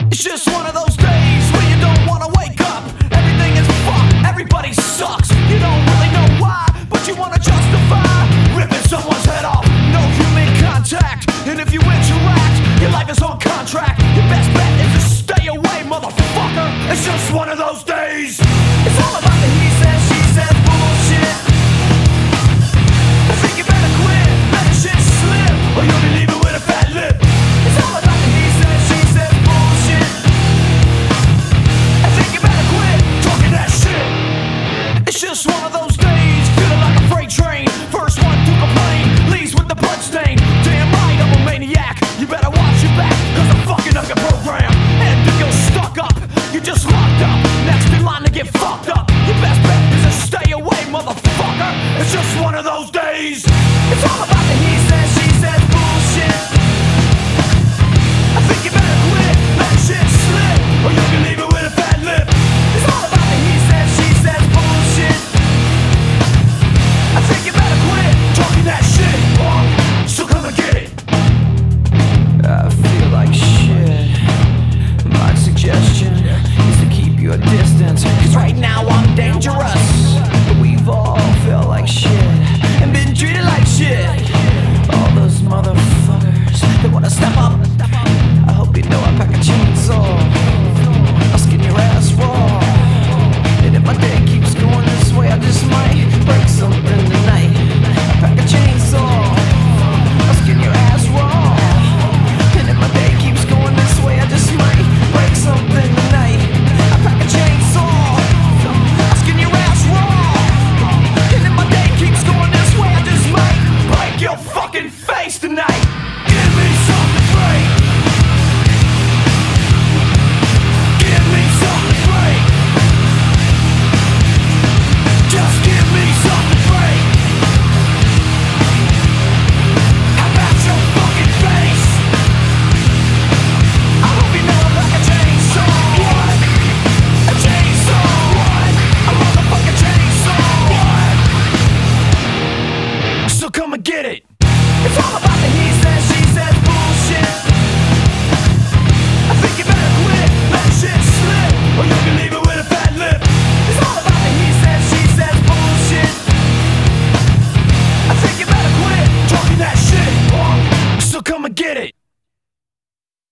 It's just one of those days where you don't wanna wake up. Everything is fucked, everybody sucks. You don't really know why, but you wanna justify ripping someone's head off. No human contact, and if you interact, your life is on contract. Your best bet is to stay away, motherfucker. It's just one of those days. It's all about the he said, she said bullshit. I think you better quit, let the shit slip, or you'll be leaving with a fat lip.